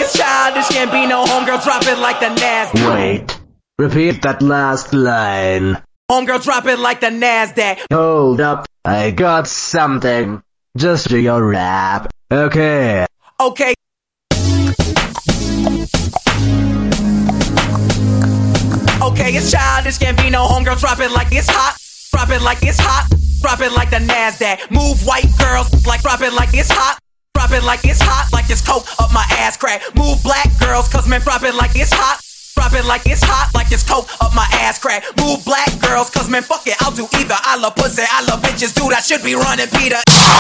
it's childish, can't be no homegirl, drop it like the NASDAQ. Wait, repeat that last line. Homegirl, drop it like the NASDAQ. Hold up, I got something. Just do your rap. Okay. Okay. Okay, it's childish, can't be no homegirl, drop it like it's hot. Drop it like it's hot. Drop it like the NASDAQ. Move white girls like drop it like it's hot. Drop it like it's hot, like it's coke up my ass crack. Move black girls, cause man, drop it like it's hot. Drop it like it's hot, like it's coke up my ass crack. Move black girls, cause man, fuck it, I'll do either. I love pussy, I love bitches, dude, I should be running Peter.